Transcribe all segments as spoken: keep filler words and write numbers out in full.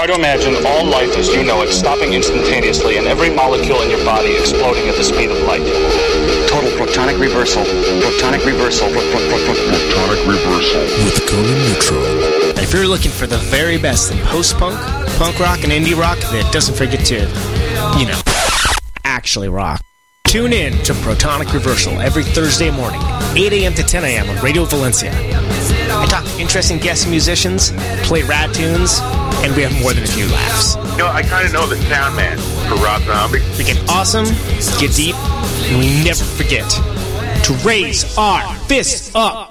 Try to imagine all life as you know it stopping instantaneously and every molecule in your body exploding at the speed of light. Total protonic reversal. Protonic reversal. Pro- pro- pro- pro- protonic reversal. With Conan Neutral. If you're looking for the very best in post-punk, punk rock, and indie rock that doesn't forget to, you know, actually rock, tune in to Protonic Reversal every Thursday morning, eight a.m. to ten a.m. on Radio Valencia. I talk to interesting guest musicians, play rad tunes, and we have more than a few laughs. You know, I kind of know the sound man for Rob Zombie. We get awesome, get deep, and we never forget to raise our fists up.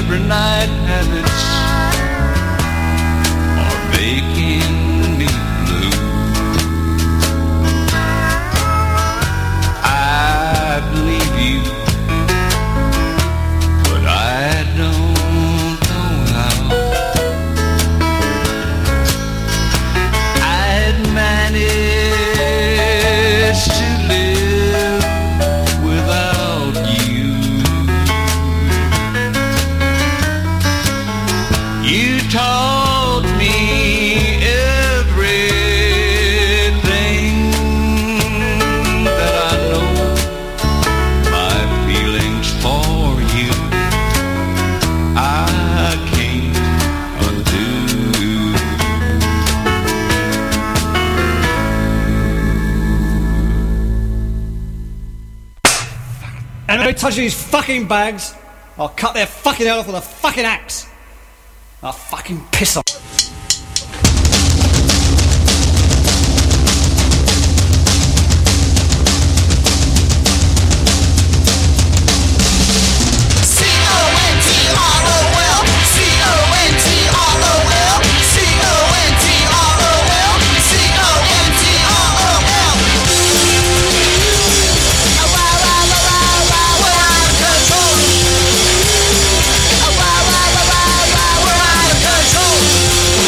every night habits are making me blue. I believe you, but I don't know how. I'd manage to live without you. You taught me everything that I know. My feelings for you I can't undo. Anybody touches these fucking bags, I'll cut their fucking head off with a fucking axe. I'll fucking piss off. We're out of control.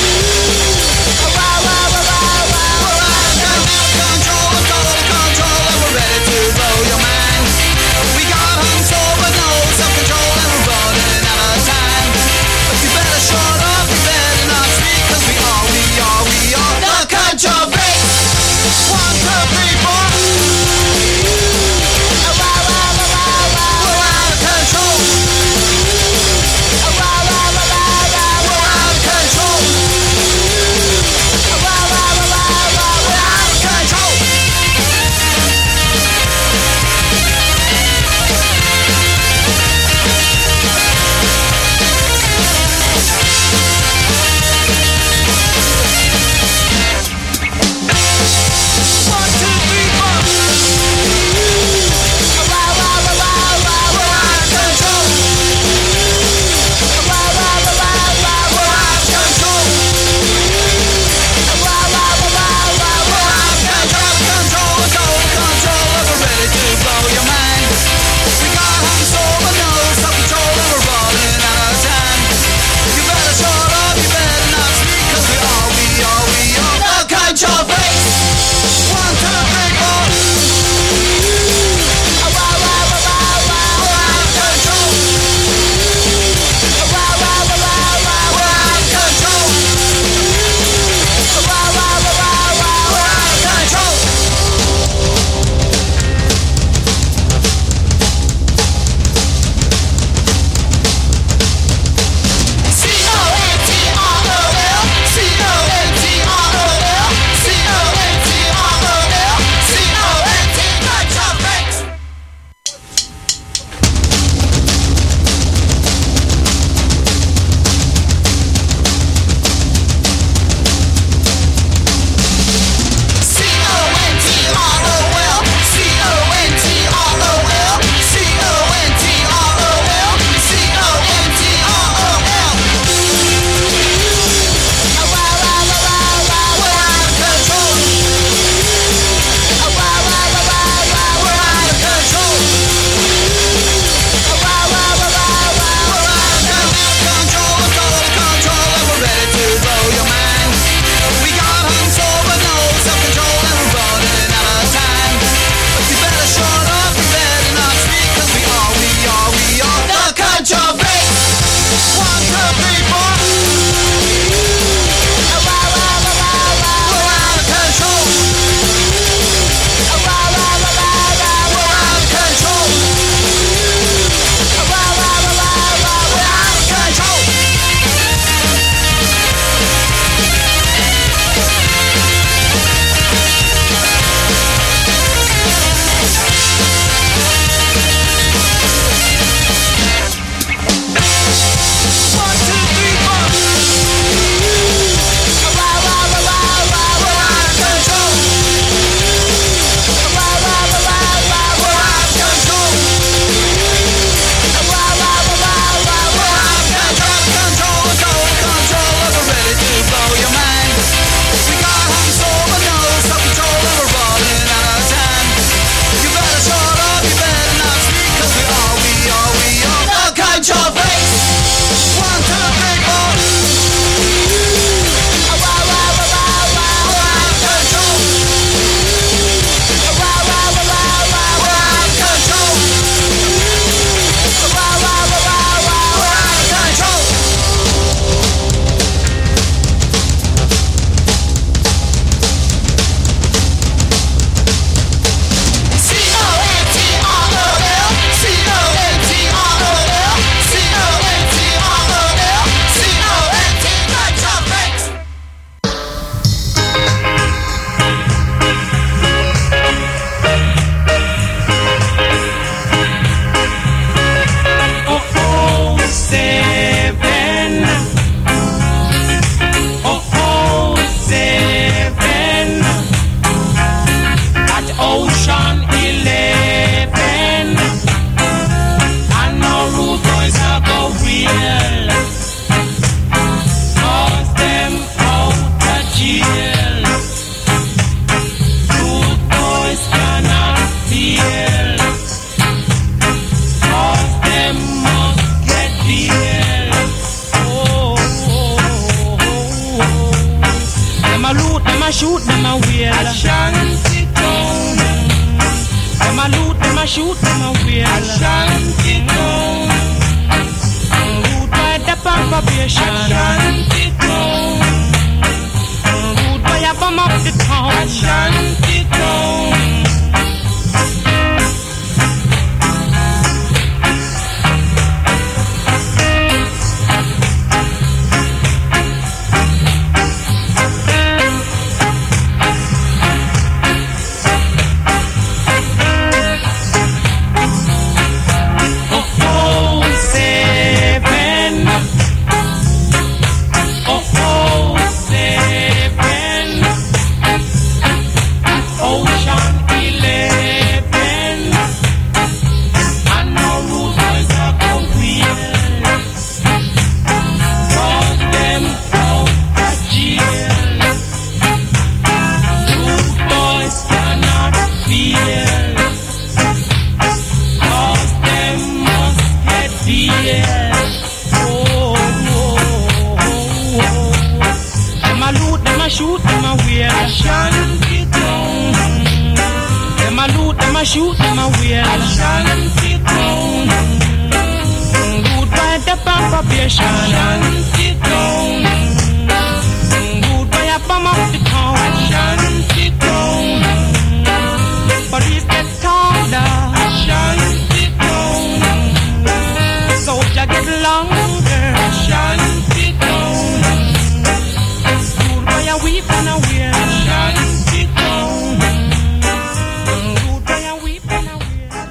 yeah. Oh, oh, oh, oh. Them a loot, them a shoot, them a wear shanty town. Them a loot, them a shoot, them a wear shanty town. Good by the probation, shanty town. Good by a bomb of the town, shanty town. Police get taller, shanty town. Soldier get longer, shanty town. Good by a weep and a wear, shanty town. Good by a weep and a wear.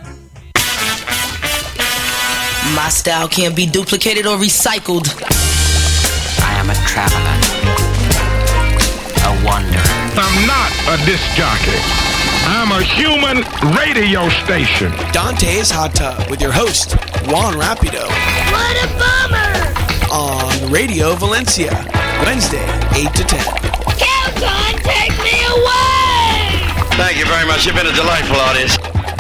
My style can't be duplicated or recycled. I am a traveler, a wanderer. I'm not a disc jockey. I'm a human radio station. Dante's Hot Tub with your host, Juan Rapido. What a bummer! On Radio Valencia, Wednesday, eight to ten. Calcon, take me away! Thank you very much. You've been a delightful audience.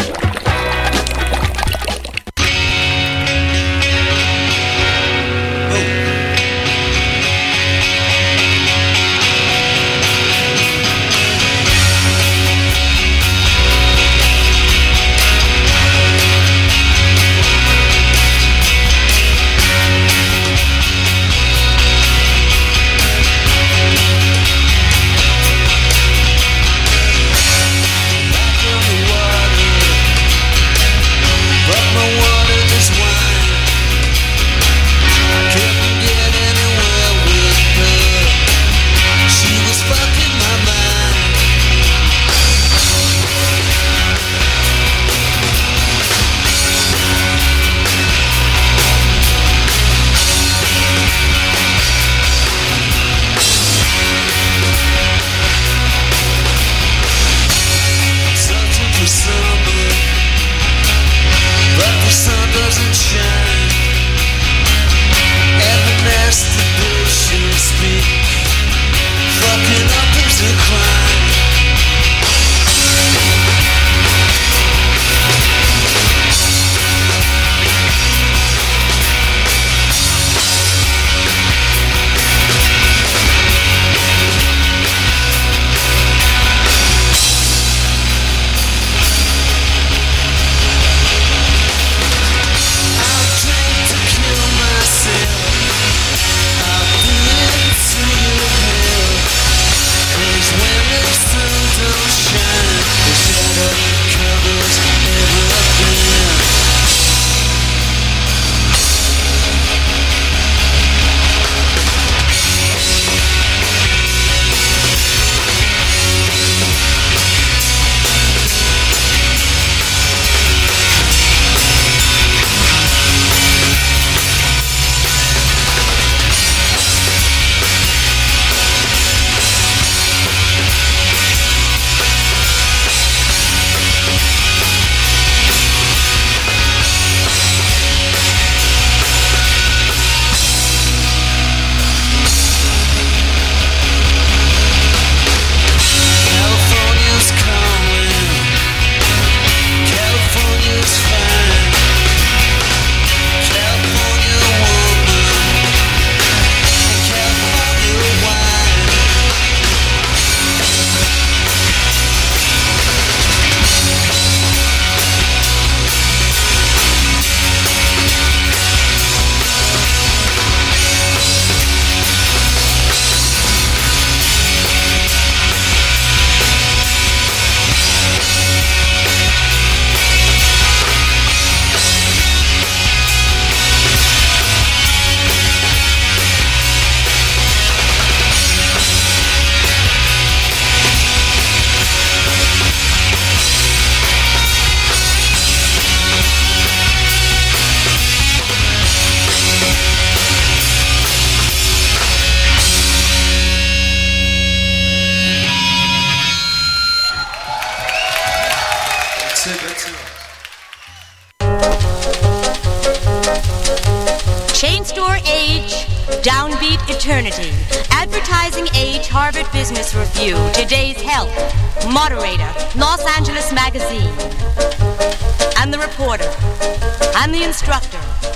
Chain Store Age, Downbeat Eternity, Advertising Age, Harvard Business Review, Today's Health, Moderator, Los Angeles Magazine. I'm the reporter. I'm the instructor.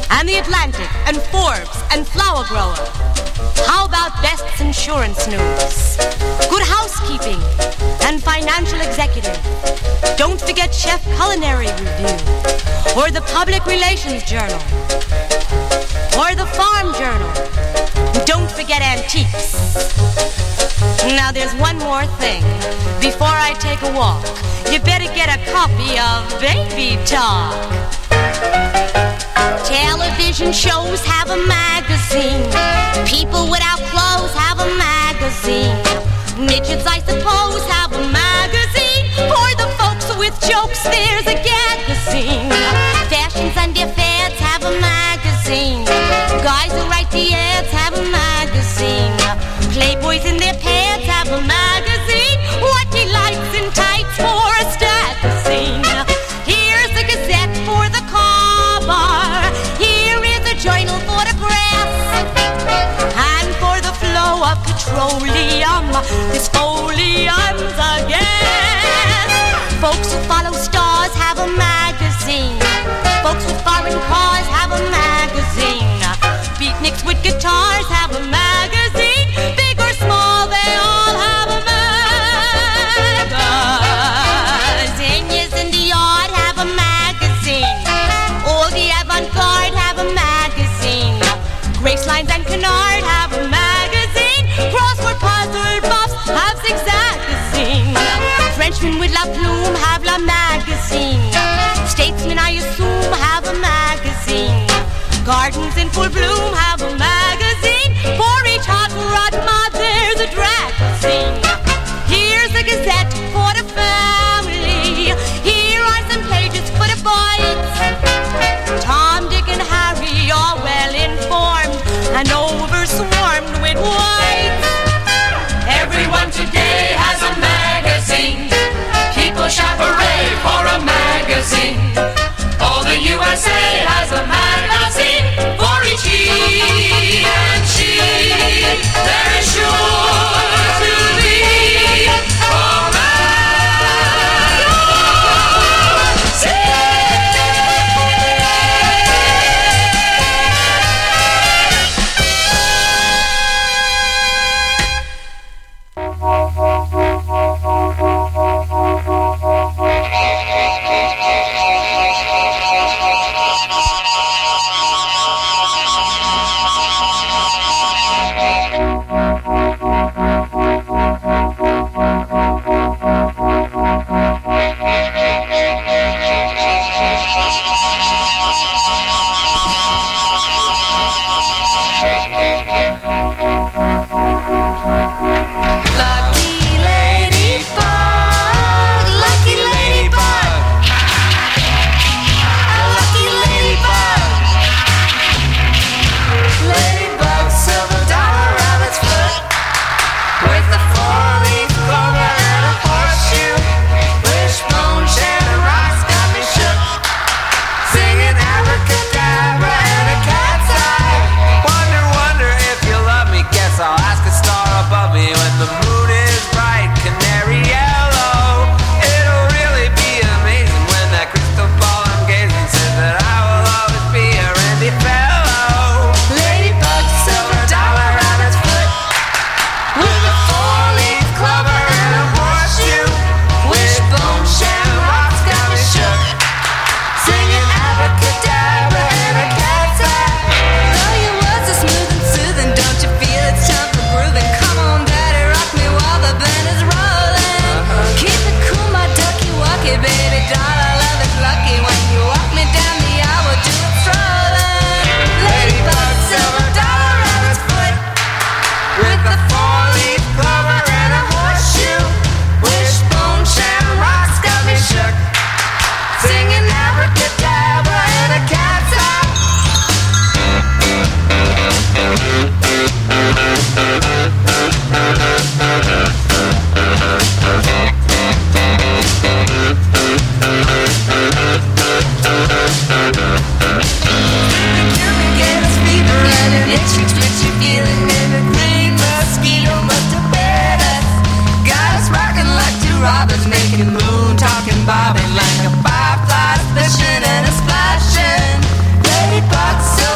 and The Atlantic, and Forbes, and Flower Grower. How about Best's insurance news? Good Housekeeping, and Financial Executive. Don't forget Chef Culinary Review, or the Public Relations Journal, or the Farm Journal. Don't forget Antiques. Now there's one more thing. Before I take a walk, you better get a copy of Baby Talk. Television shows have a magazine. People without clothes have a magazine. Midgets, I suppose, have a magazine. For the folks with jokes, there's a magazine. Fashions and their fads have a magazine. Guys who write the ads have a magazine. Playboys in their pants have a magazine. What delights in tights for a magazine. Here's a gazette for the car bar. Here is a journal for the press. And for the flow of petroleum, this folium's a guess. Folks who follow stars have a magazine. Folks with foreign cars have a magazine. Beatniks with guitars have a magazine. Big or small, they all have a magazine. Zinnias in the yard have a magazine. All the avant-garde have a magazine. Gracelines and Canard have a magazine. Crossword puzzle buffs have Zigzagazine. Frenchmen with La Plume have La Magazine. Statesmen, I assume, have a magazine. Gardens in full bloom have a magazine. For each hot rod mod, there's a drag scene. Here's a gazette for the family. Here are some pages for the boys. Tom, Dick, and Harry are well informed and overswarmed with whites. Everyone today has a magazine. People shout hooray for a magazine. All the U S A has a magazine. For each he and she, there is sure to be a magazine. bobbing like a firefly, splishing and a splashing. Ladybugs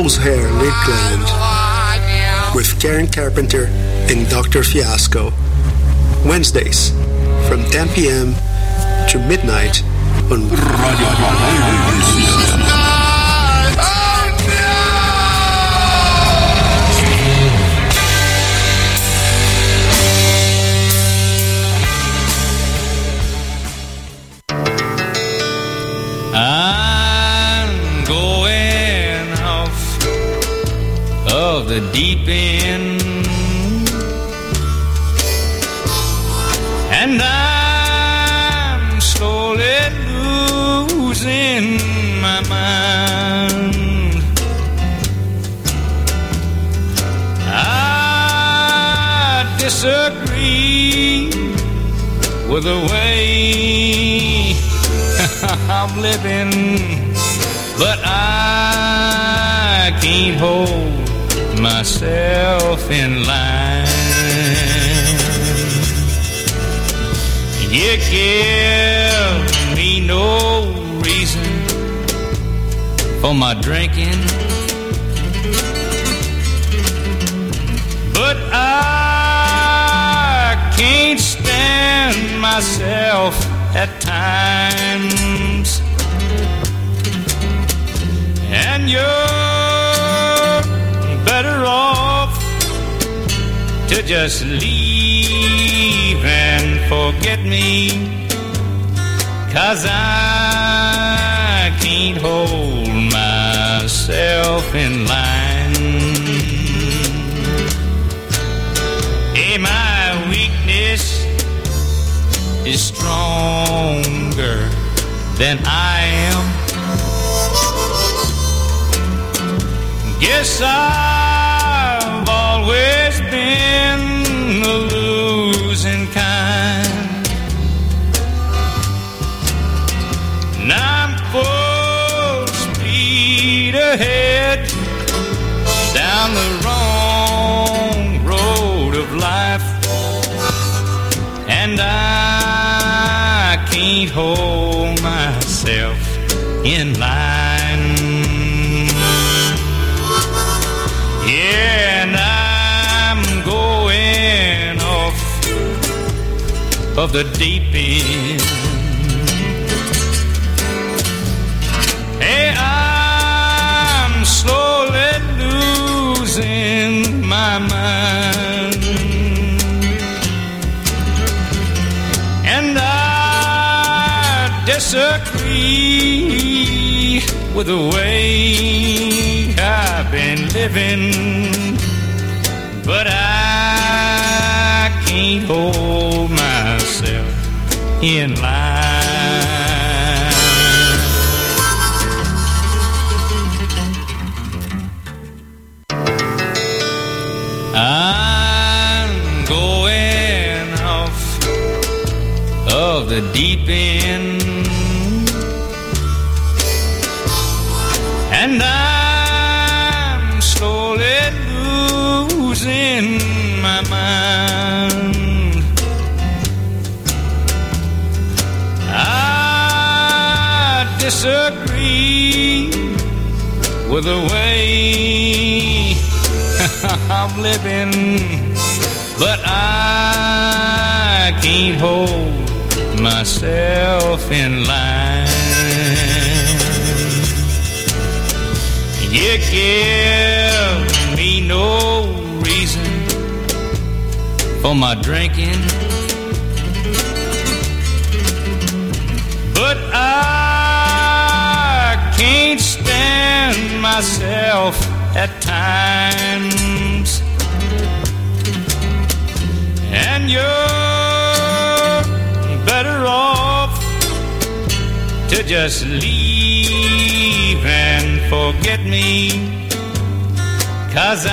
Nose Hair Lakeland with Karen Carpenter and Doctor Fiasco. Wednesdays from ten p.m. to midnight on Radio I'm going off of the deep end, and I'm slowly losing my mind. I disagree with the way I'm living, but I can't hold myself in line. You give me no reason for my drinking, but I can't stand myself at times, and you're better off to just leave and forget me, 'cause I can't hold myself in line. Hey, my weakness is stronger than I am. Guess I've always been the losing kind, and I'm full speed ahead down the wrong road of life, and I can't hold myself in line. Yeah, and I'm going off of the deep end. Hey, I'm slowly losing my mind, and I disagree with the way I've been living, but I can't hold myself in line. I'm going off of the deep end, and I'm slowly losing my mind. I disagree with the way I'm living, but I can't hold myself in line. You give me no reason for my drinking, but I can't stand myself at times, and you're better off to just leave and forget me, 'cause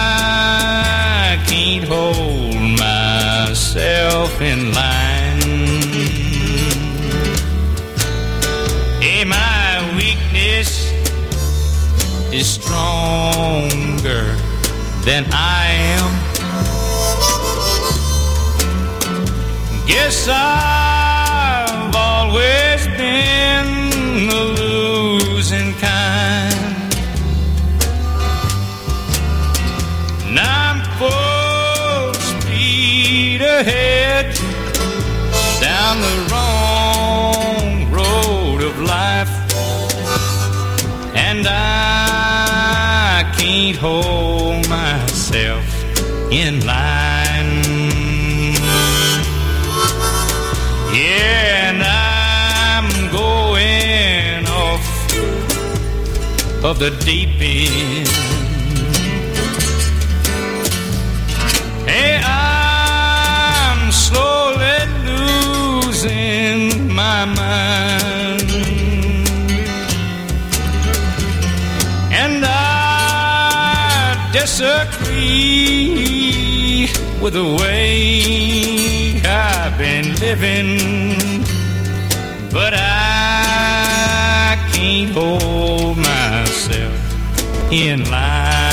I can't hold myself in line. Hey, my weakness is stronger than I am. Guess I've always been the losing kind, ahead down the wrong road of life, and I can't hold myself in line. Yeah, and I'm going off of the deep end. Hey, I'm slowly losing my mind, and I disagree with the way I've been living, but I can't hold myself in line.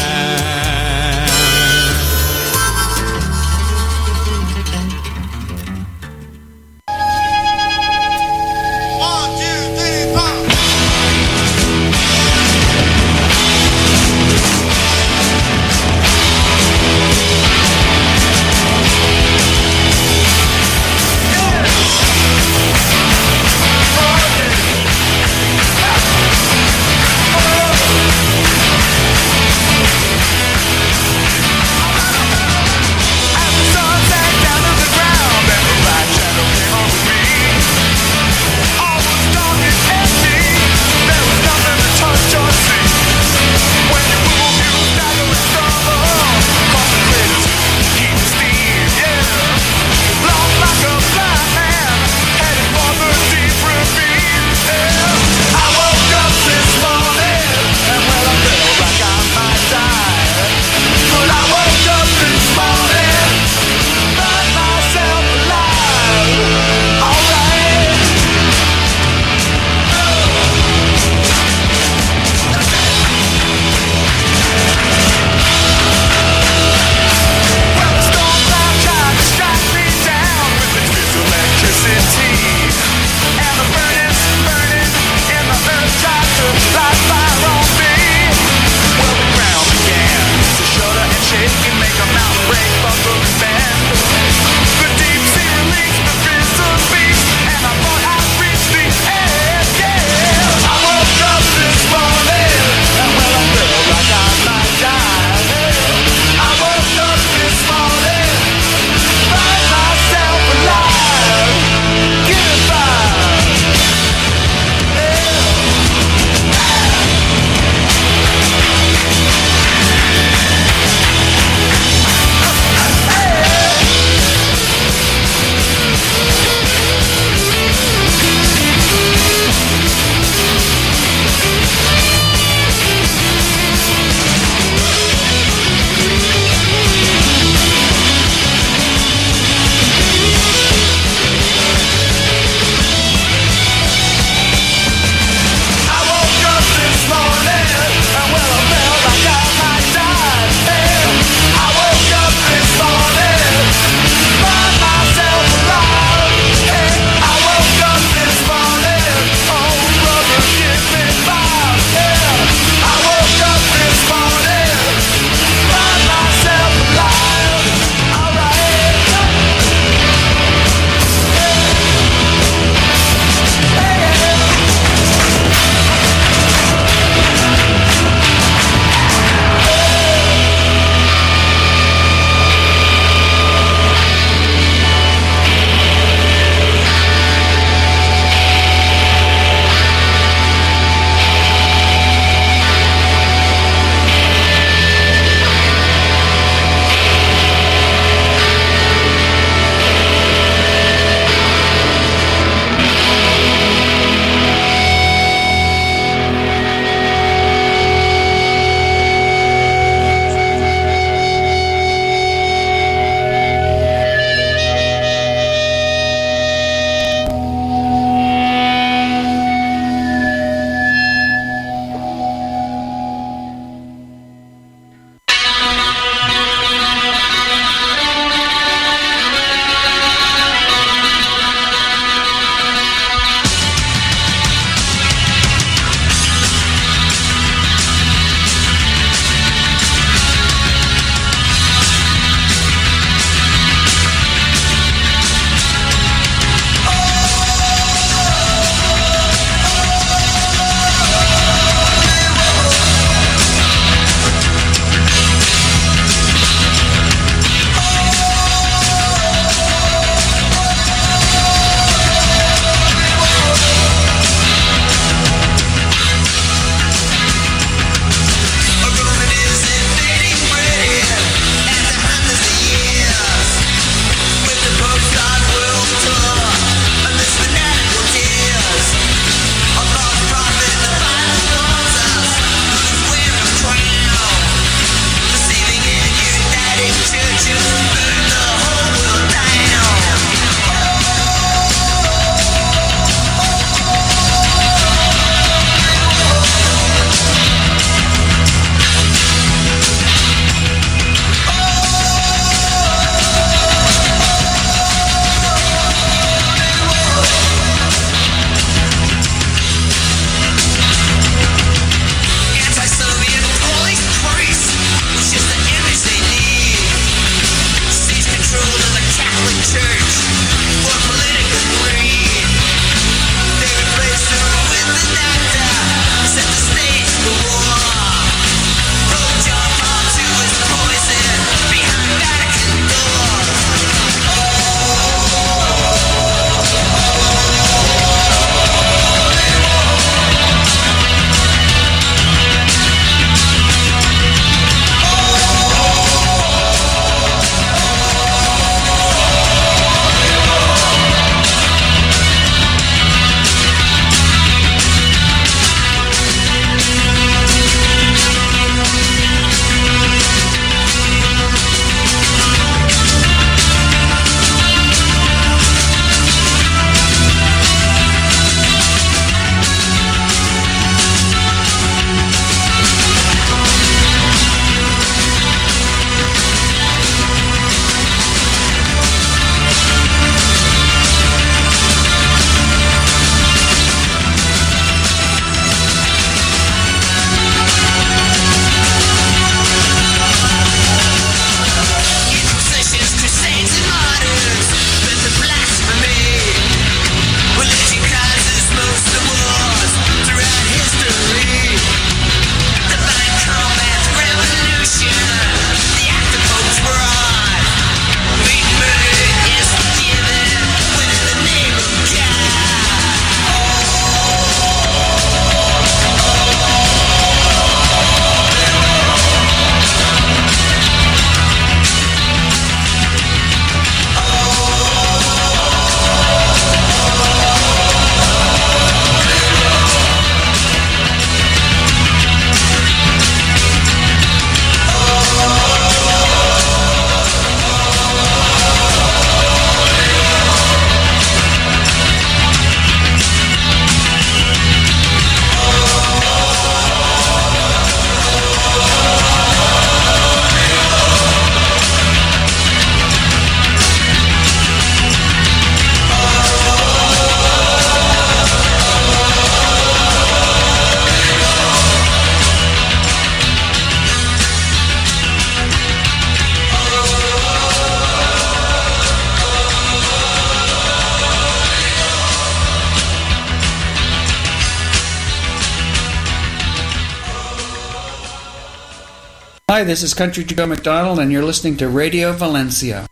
Hi, this is Country Joe McDonald, and you're listening to Radio Valencia.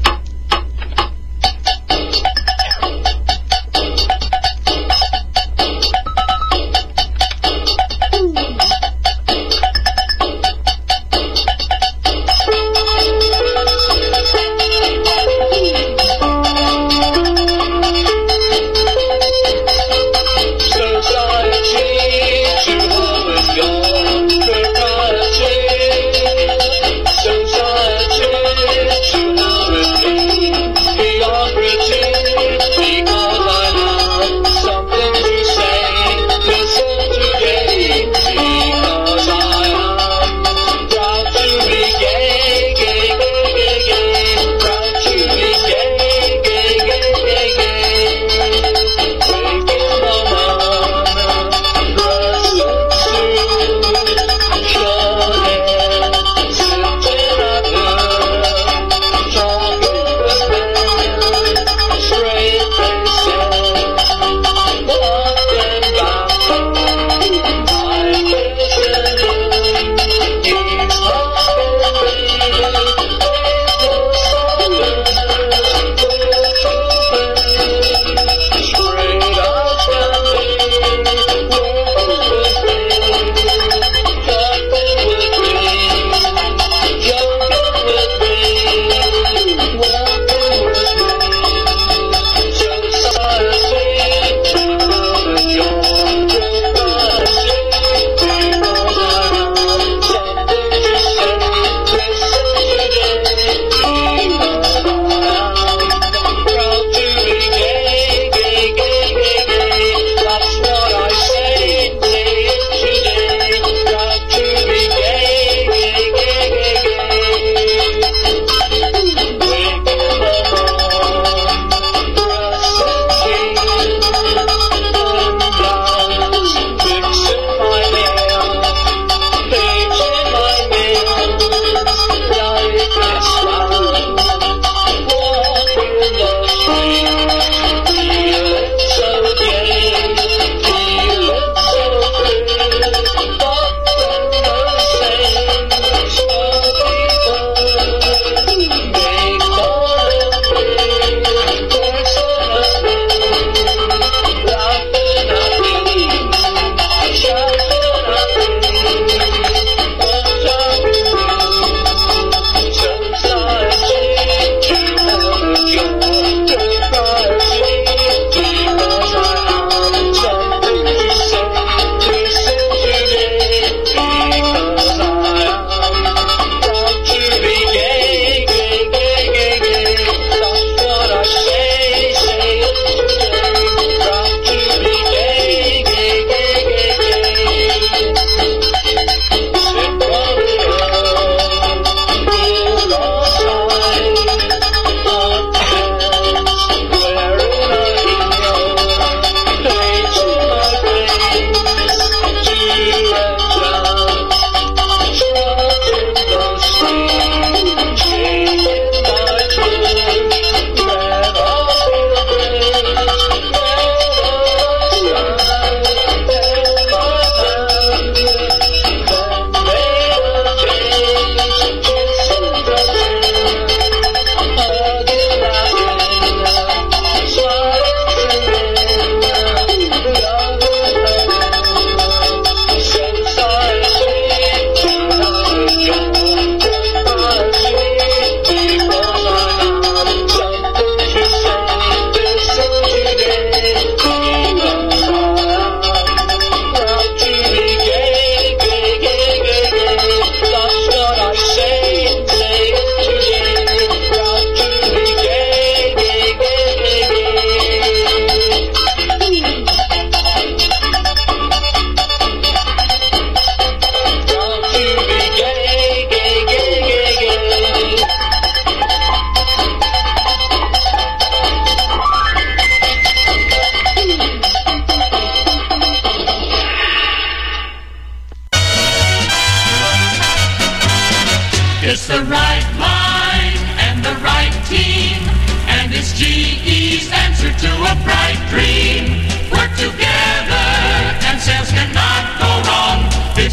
It's the right mind and the right team, and it's G E's answer to a bright dream. Work together and sales cannot go wrong. It's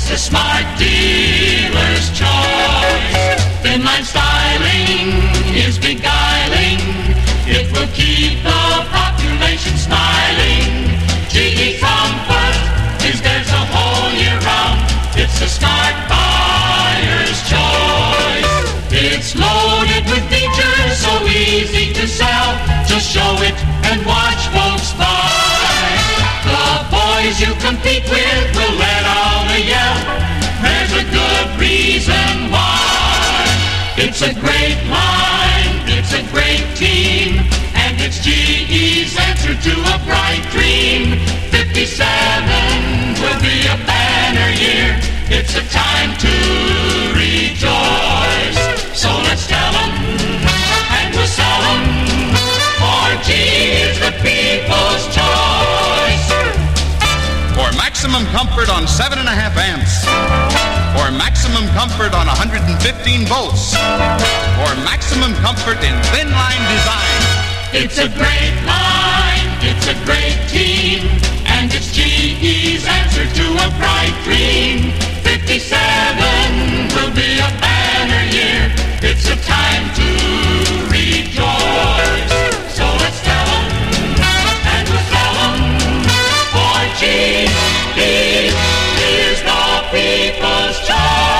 It's a smart dealer's choice. Thin line styling is beguiling. It will keep the population smiling. G E Comfort is theirs a whole year round. It's a smart buyer's choice. It's loaded with features so easy to sell. Just show it and watch folks buy. The boys you compete with will let out a yell. There's a good reason why. It's a great line, it's a great team, and it's G E's answer to a bright dream. fifty-seven will be a banner year. It's a time to rejoice. So let's tell them, and we'll sell them, for G is the people's choice. For maximum comfort on seven and a half amps. For maximum comfort on one hundred fifteen volts. For maximum comfort in thin line design. It's a great line, it's a great team, and it's G E's answer to a bright dream. fifty-seven will be a banner year. It's a time to rejoice. So let's tell them, and we'll tell them, for G E is the people's choice.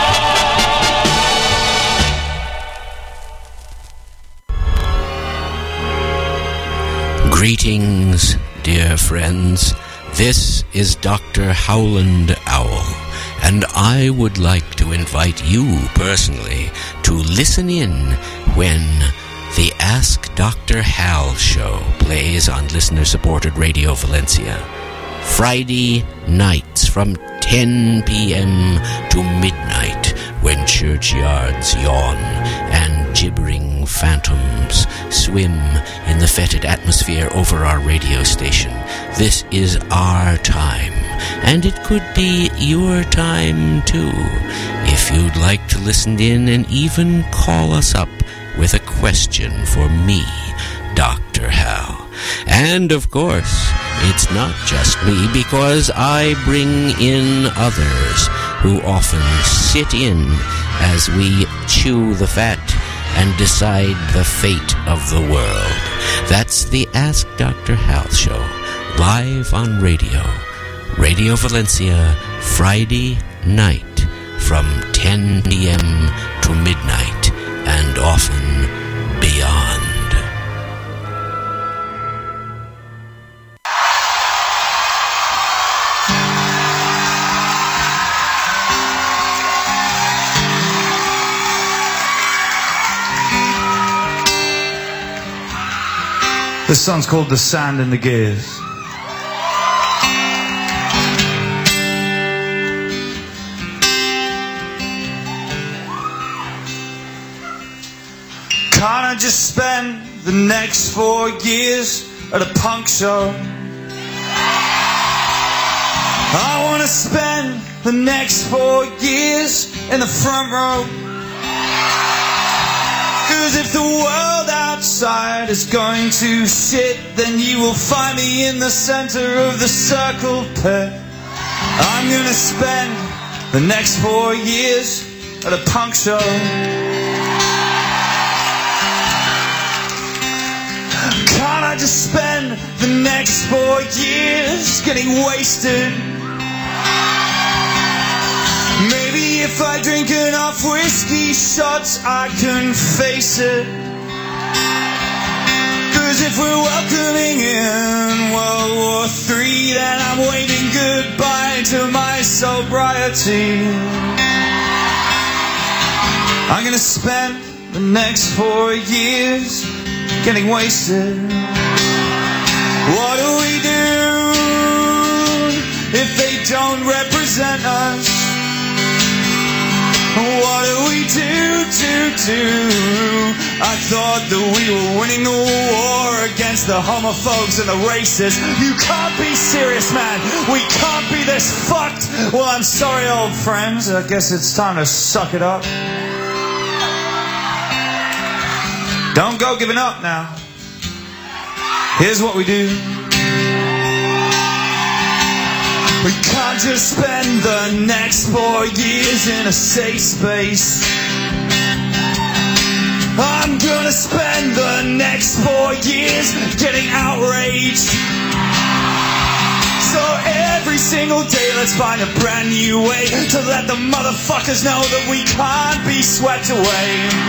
Greetings, dear friends. This is Doctor Howland Owl, and I would like to invite you personally to listen in when the Ask Doctor Hal show plays on listener-supported Radio Valencia. Friday nights from ten p.m. to midnight, when churchyards yawn and gibbering phantoms swim in the fetid atmosphere over our radio station. This is our time, and it could be your time too, if you'd like to listen in and even call us up with a question for me, Doctor Hal. And of course, it's not just me, because I bring in others who often sit in as we chew the fat and decide the fate of the world. That's the Ask Doctor Hal show, live on radio. Radio Valencia, Friday night from ten p.m. to midnight, and often beyond. This song's called The Sand in the Gears. Can't I just spend the next four years at a punk show? I want to spend the next four years in the front row. Cause if the world outside is going to shit, then you will find me in the center of the circle pit. I'm gonna spend the next four years at a punk show. Can't I just spend the next four years getting wasted? Maybe if I drink enough whiskey shots, I can face it. Cause if we're welcoming in World War Three, then I'm waving goodbye to my sobriety. I'm gonna spend the next four years getting wasted. What do we do if they don't represent us? What do we do, do, do? I thought that we were winning the war against the homophobes and the racists. You can't be serious, man. We can't be this fucked. Well, I'm sorry, old friends. I guess it's time to suck it up. Don't go giving up now. Here's what we do. We can't just spend the next four years in a safe space. I'm gonna spend the next four years getting outraged. So every single day let's find a brand new way to let the motherfuckers know that we can't be swept away.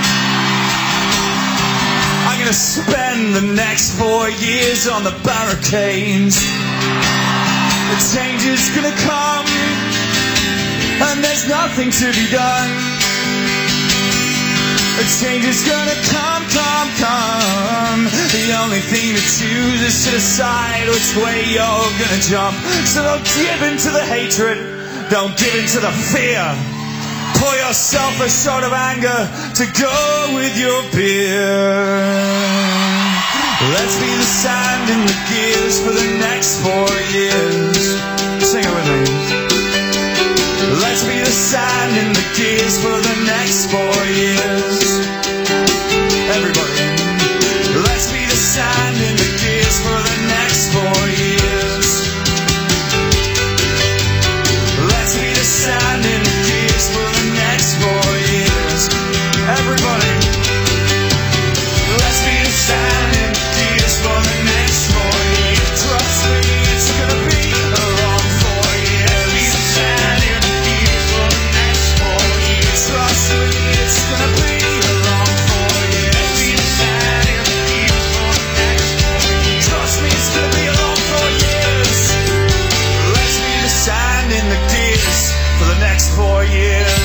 I'm gonna spend the next four years on the barricades. The change is gonna come, and there's nothing to be done. The change is gonna come, come, come. The only thing to choose is to decide which way you're gonna jump. So don't give in to the hatred, don't give in to the fear. Pour yourself a shot of anger to go with your beer. Let's be the sand in the gears for the next four years. Sing it with me. Let's be the sand in the gears for the next four years. Everybody. Let's be the sand in the gears for the next four years. Let's be the sand in the gears for the next four years. Everybody. Let's be the sand in the gears for the next four years. Trust me, it's gonna be a long four years. Be the sand in the gears for the next four years. Trust me, it's gonna be a long four years. Be the sand in the gears for the next four years. Trust me, it's gonna be a long four years. Let's be the sand in the gears for the next four years.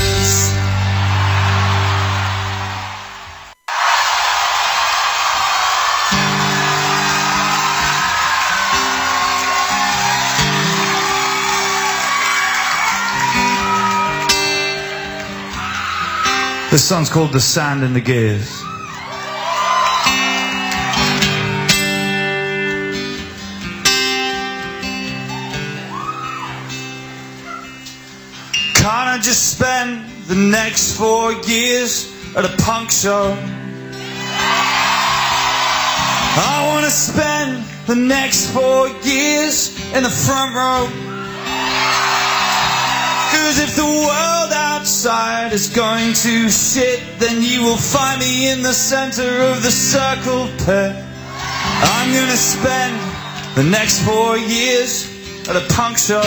This song's called The Sand in the Gears. Can't I just spend the next four years at a punk show? I want to spend the next four years in the front row. Cause if the world outside is going to shit, then you will find me in the center of the circle pit. I'm gonna spend the next four years at a punk show.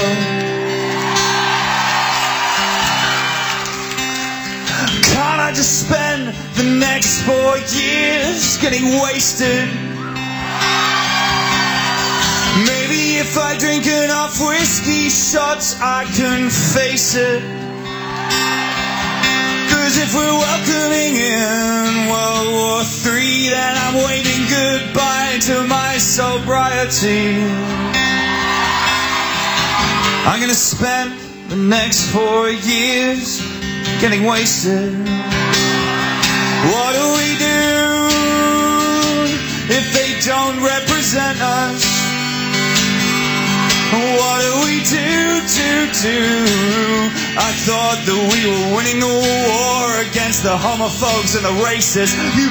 Can't I just spend the next four years getting wasted? Maybe if I drink enough whiskey shots I can face it. Cause if we're welcoming in World War Three, then I'm waving goodbye to my sobriety. I'm gonna spend the next four years getting wasted. What do we do if they don't represent us? What do we do, do, do? I thought that we were winning the war against the homophobes and the racists. You